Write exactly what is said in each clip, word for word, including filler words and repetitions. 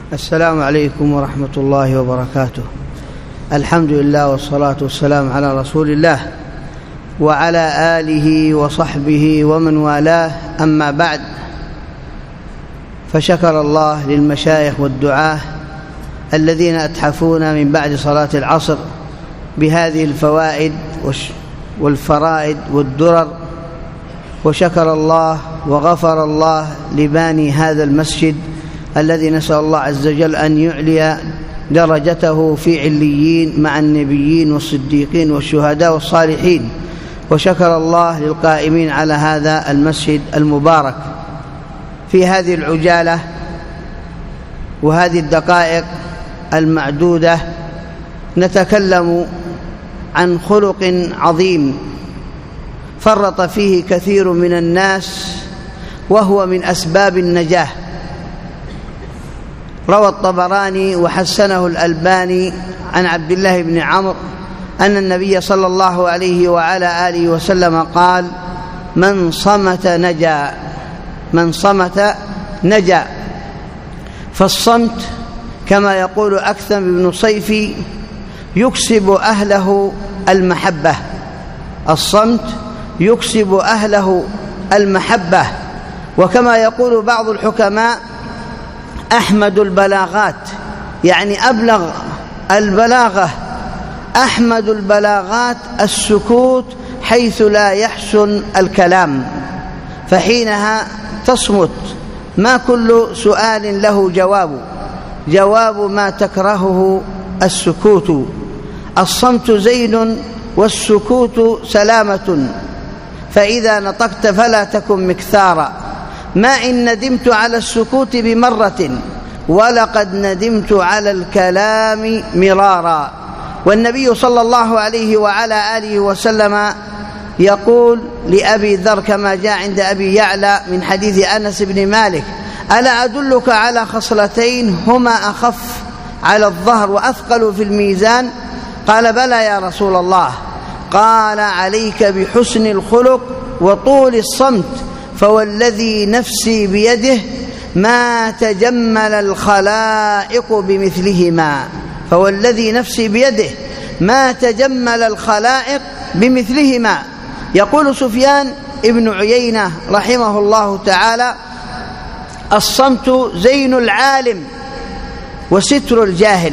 السلام عليكم ورحمة الله وبركاته. الحمد لله والصلاة والسلام على رسول الله وعلى آله وصحبه ومن والاه، أما بعد، فشكر الله للمشايخ والدعاة الذين أتحفونا من بعد صلاة العصر بهذه الفوائد والفرائد والدرر، وشكر الله وغفر الله لباني هذا المسجد الذي نسأل الله عز وجل أن يعلي درجته في عليين مع النبيين والصديقين والشهداء والصالحين، وشكر الله للقائمين على هذا المسجد المبارك. في هذه العجالة وهذه الدقائق المعدودة نتكلم عن خلق عظيم فرط فيه كثير من الناس، وهو من أسباب النجاة. روى الطبراني وحسنه الألباني عن عبد الله بن عمرو أن النبي صلى الله عليه وعلى آله وسلم قال: من صمت نجا، من صمت نجا. فالصمت كما يقول أكثم بن صيفي يكسب أهله المحبة، الصمت يكسب أهله المحبة. وكما يقول بعض الحكماء: أحمد البلاغات، يعني أبلغ البلاغة، أحمد البلاغات السكوت حيث لا يحسن الكلام، فحينها تصمت. ما كل سؤال له جواب، جواب ما تكرهه السكوت. الصمت زين والسكوت سلامة، فإذا نطقت فلا تكن مكثارا. ما إن ندمت على السكوت بمرة، ولقد ندمت على الكلام مرارا. والنبي صلى الله عليه وعلى آله وسلم يقول لأبي ذر كما جاء عند أبي يعلى من حديث أنس بن مالك: ألا أدلك على خصلتين هما أخف على الظهر وأثقل في الميزان؟ قال: بلى يا رسول الله. قال: عليك بحسن الخلق وطول الصمت، فوالذي نفسي بيده ما تجمل الخلائق بمثلهما، فوالذي نفسي بيده ما تجمل الخلائق بمثلهما. يقول سفيان ابن عيينة رحمه الله تعالى: الصمت زين العالم وستر الجاهل.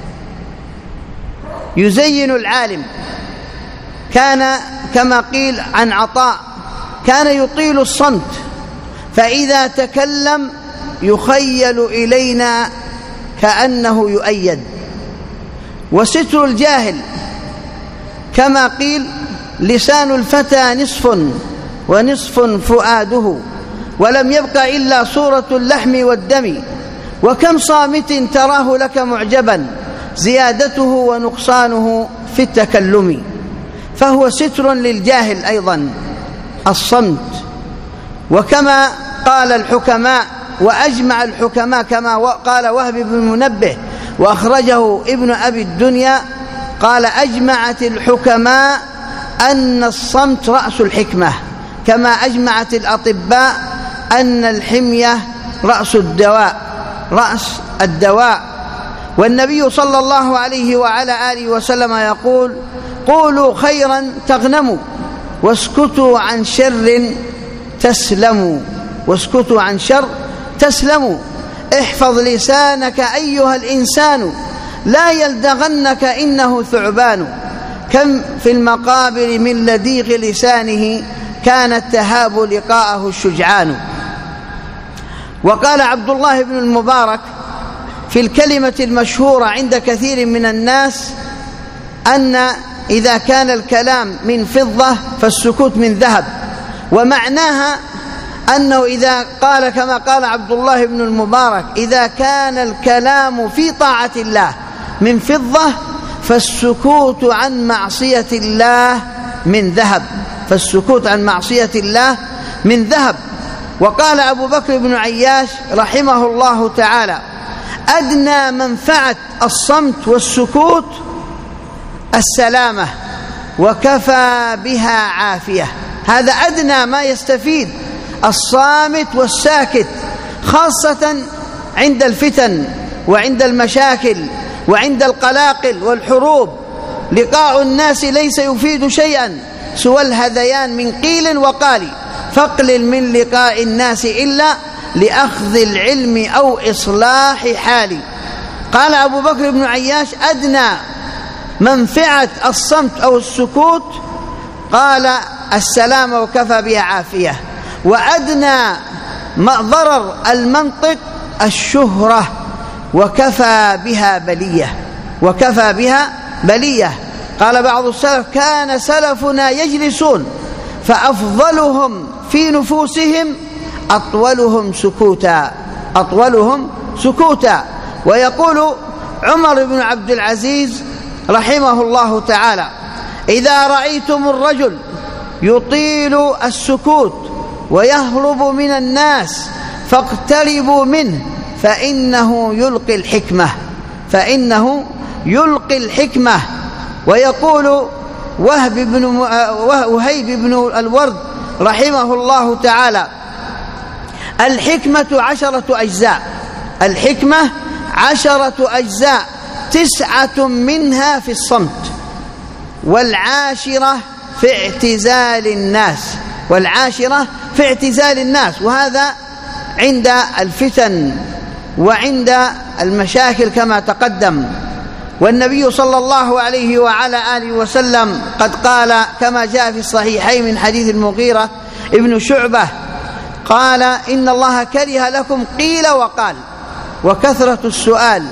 يزين العالم، كان كما قيل عن عطاء كان يطيل الصمت، فإذا تكلم يخيل إلينا كأنه يؤيد. وستر الجاهل، كما قيل: لسان الفتى نصف ونصف فؤاده، ولم يبق إلا صورة اللحم والدم، وكم صامت تراه لك معجبا، زيادته ونقصانه في التكلم. فهو ستر للجاهل أيضا الصمت. وكما قال الحكماء وأجمع الحكماء كما قال وهب بن منبه وأخرجه ابن أبي الدنيا، قال: أجمعت الحكماء أن الصمت رأس الحكمة، كما أجمعت الأطباء أن الحمية رأس الدواء، رأس الدواء. والنبي صلى الله عليه وعلى آله وسلم يقول: قولوا خيرا تغنموا، واسكتوا عن شر تسلموا، واسكتوا عن شر تسلموا. احفظ لسانك أيها الإنسان، لا يلدغنك إنه ثعبان. كم في المقابر من لديغ لسانه، كانت تهاب لقاءه الشجعان. وقال عبد الله بن المبارك في الكلمة المشهورة عند كثير من الناس أن إذا كان الكلام من فضة فالسكوت من ذهب، ومعناها أنه إذا قال كما قال عبد الله بن المبارك: إذا كان الكلام في طاعة الله من فضة فالسكوت عن معصية الله من ذهب، فالسكوت عن معصية الله من ذهب. وقال أبو بكر بن عياش رحمه الله تعالى: أدنى منفعة الصمت والسكوت السلامة، وكفى بها عافية. هذا أدنى ما يستفيد الصامت والساكت، خاصة عند الفتن وعند المشاكل وعند القلاقل والحروب لقاء الناس ليس يفيد شيئا سوى الهذيان من قيل وقال، فاقلل من لقاء الناس إلا لأخذ العلم أو إصلاح حال. قال أبو بكر بن عياش: أدنى منفعة الصمت أو السكوت قال السلام وكفى بها عافية، وأدنى ضرر المنطق الشهرة وكفى بها بلية وكفى بها بلية. قال بعض السلف: كان سلفنا يجلسون فأفضلهم في نفوسهم أطولهم سكوتا أطولهم سكوتا. ويقول عمر بن عبد العزيز رحمه الله تعالى: إذا رأيتم الرجل يطيل السكوت ويهرب من الناس فاقتربوا منه فإنه يلقي الحكمة فإنه يلقي الحكمة. ويقول وهب بن وهيب بن الورد رحمه الله تعالى: الحكمة عشرة أجزاء الحكمة عشرة أجزاء تسعة منها في الصمت، والعاشرة في اعتزال الناس والعاشرة في اعتزال الناس وهذا عند الفتن وعند المشاكل كما تقدم. والنبي صلى الله عليه وعلى آله وسلم قد قال كما جاء في الصحيحين من حديث المغيرة ابن شعبة قال: إن الله كره لكم قيل وقال وكثرة السؤال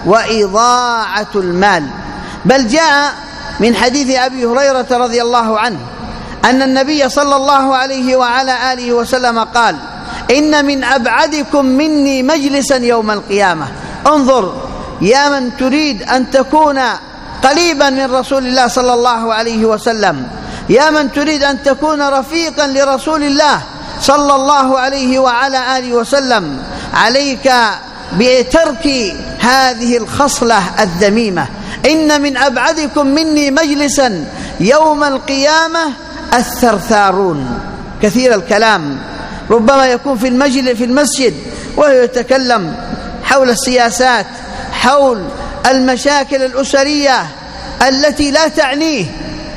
وإضاعة المال. بل جاء من حديث أبي هريرة رضي الله عنه أن النبي صلى الله عليه وعلى آله وسلم قال: إن من أبعدكم مني مجلسا يوم القيامة. انظر يا من تريد أن تكون قريبا من رسول الله صلى الله عليه وسلم، يا من تريد أن تكون رفيقا لرسول الله صلى الله عليه وعلى آله وسلم، عليك بترك هذه الخصلة الذميمة. إن من أبعدكم مني مجلسا يوم القيامة الثرثارون، كثير الكلام، ربما يكون في المجلس في المسجد وهو يتكلم حول السياسات، حول المشاكل الأسرية التي لا تعنيه.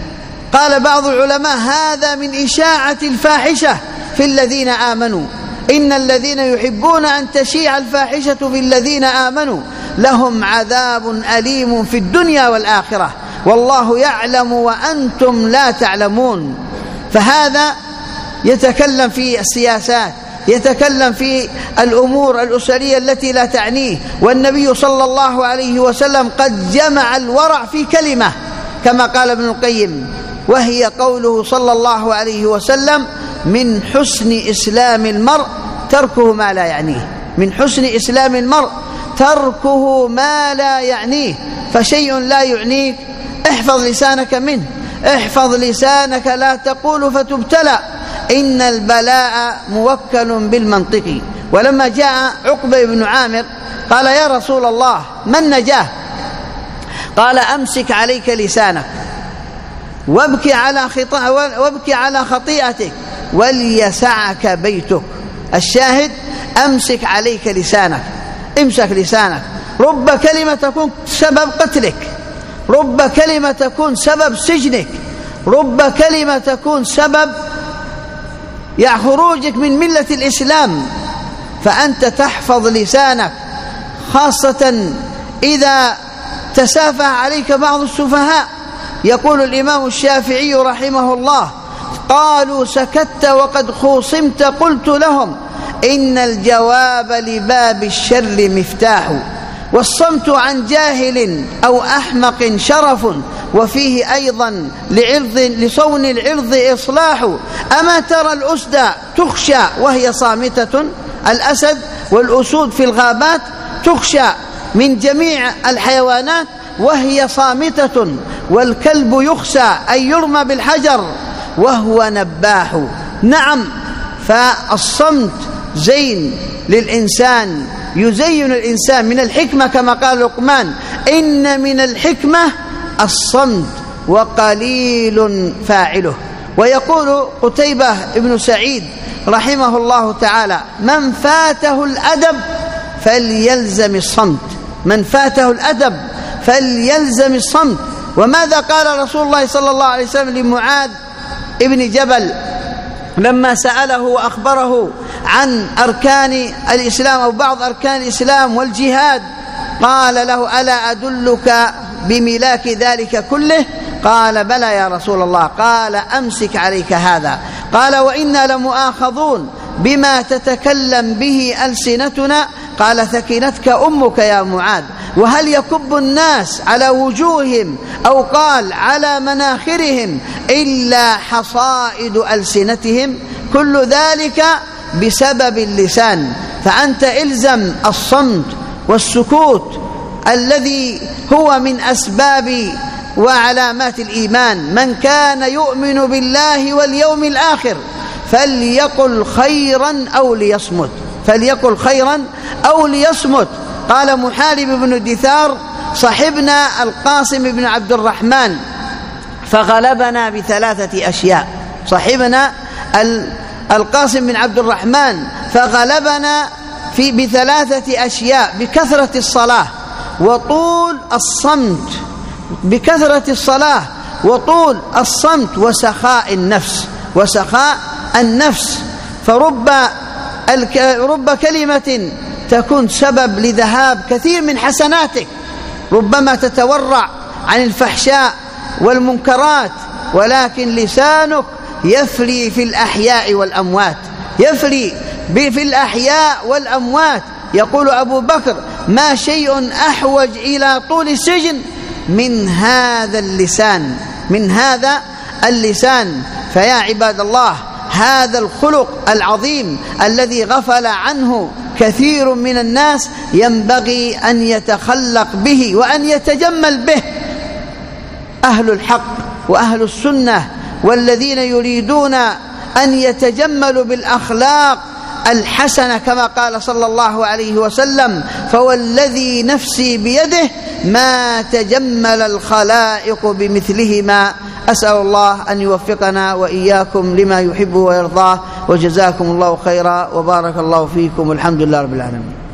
قال بعض العلماء: هذا من إشاعة الفاحشة في الذين آمنوا، إن الذين يحبون أن تشيع الفاحشة في الذين آمنوا لهم عذاب أليم في الدنيا والآخرة والله يعلم وأنتم لا تعلمون. فهذا يتكلم في السياسات، يتكلم في الأمور الأسرية التي لا تعنيه. والنبي صلى الله عليه وسلم قد جمع الورع في كلمة كما قال ابن القيم، وهي قوله صلى الله عليه وسلم: من حسن إسلام المرء تركه ما لا يعنيه. من حسن إسلام المرء تركه ما لا يعنيه. فشيء لا يعنيك احفظ لسانك منه، احفظ لسانك لا تقول فتبتلى، إن البلاء موكل بالمنطق. ولما جاء عقبة بن عامر قال: يا رسول الله ما النجاة؟ قال: أمسك عليك لسانك وابكي على خطأ وابكي على خطيئتك وليسعك بيتك. الشاهد: أمسك عليك لسانك، امسك لسانك. رب كلمة تكون سبب قتلك، رب كلمة تكون سبب سجنك، رب كلمة تكون سبب يا خروجك من ملة الإسلام. فأنت تحفظ لسانك، خاصة إذا تسافه عليك بعض السفهاء. يقول الإمام الشافعي رحمه الله: قالوا سكت وقد خوصمت قلت لهم إن الجواب لباب الشر مفتاح، والصمت عن جاهل أو أحمق شرف، وفيه أيضا لعرض لصون العرض إصلاح. أما ترى الأسد تخشى وهي صامتة، الأسد والأسود في الغابات تخشى من جميع الحيوانات وهي صامتة، والكلب يخشى أن يرمى بالحجر وهو نباح. نعم، فالصمت زين للإنسان، يزين الإنسان من الحكمة كما قال لقمان: إن من الحكمة الصمت وقليل فاعله. ويقول قتيبة بن سعيد رحمه الله تعالى: من فاته الأدب فليلزم الصمت. من فاته الأدب فليلزم الصمت. وماذا قال رسول الله صلى الله عليه وسلم لمعاذ ابن جبل لما سأله وأخبره عن أركان الإسلام أو بعض أركان الإسلام والجهاد؟ قال له: ألا أدلك بملاك ذلك كله؟ قال: بلى يا رسول الله. قال: أمسك عليك هذا. قال: وإنا لمؤاخذون بما تتكلم به ألسنتنا. قال: ثكلتك أمك يا معاذ. وهل يكب الناس على وجوههم أو قال على مناخرهم إلا حصائد ألسنتهم؟ كل ذلك بسبب اللسان. فأنت إلزم الصمت والسكوت الذي هو من أسباب وعلامات الإيمان. من كان يؤمن بالله واليوم الآخر فليقل خيرا أو ليصمت، فليقل خيرا أو ليصمت. قال محارب بن دثار: صحبنا القاسم بن عبد الرحمن فغلبنا بثلاثة أشياء. صحبنا القاسم بن عبد الرحمن فغلبنا في بثلاثة أشياء: بكثرة الصلاة وطول الصمت، بكثرة الصلاة وطول الصمت وسخاء النفس، وسخاء النفس. فرب رب كلمة تكون سبب لذهاب كثير من حسناتك. ربما تتورع عن الفحشاء والمنكرات، ولكن لسانك يفري في الأحياء والأموات، يفري في الأحياء والأموات. يقول أبو بكر: ما شيء أحوج إلى طول السجن من هذا اللسان، من هذا اللسان. فيا عباد الله، هذا الخلق العظيم الذي غفل عنه كثير من الناس ينبغي أن يتخلق به وأن يتجمل به أهل الحق وأهل السنة، والذين يريدون أن يتجملوا بالأخلاق الحسنة كما قال صلى الله عليه وسلم: فوالذي نفسي بيده ما تجمل الخلائق بمثلهما. أسأل الله أن يوفقنا وإياكم لما يحب ويرضاه، وجزاكم الله خيرا وبارك الله فيكم، والحمد لله رب العالمين.